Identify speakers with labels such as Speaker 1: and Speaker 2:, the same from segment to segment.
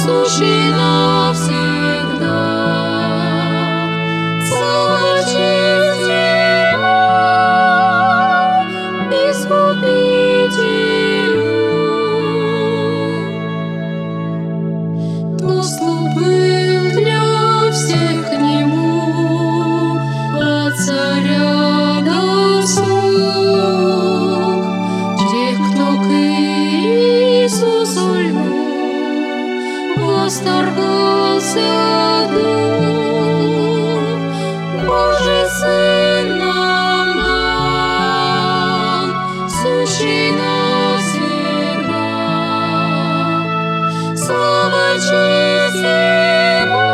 Speaker 1: сущий навсегда. Слава, честь, ему, Искупителю. Доступ был для всех к нему, от царя до слуг, тех, кто к Иисусу льнул, восторгался дух. Божий Сын нам дан, сущий навсегда. Слава, честь ему,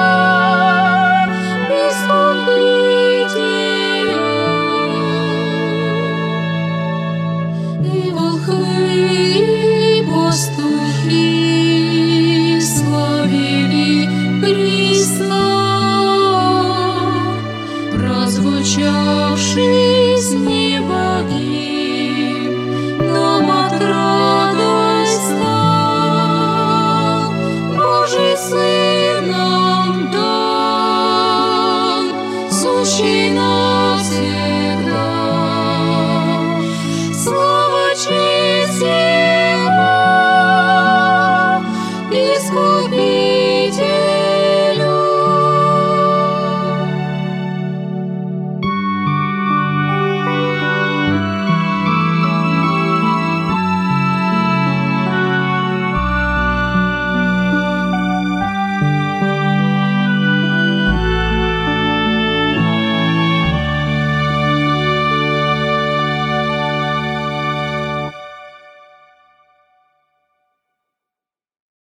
Speaker 1: Искупителю. И волхвы, и пастухи славили Христа, прозвучавший с неба гимн, нам от радость стал Божий Сын.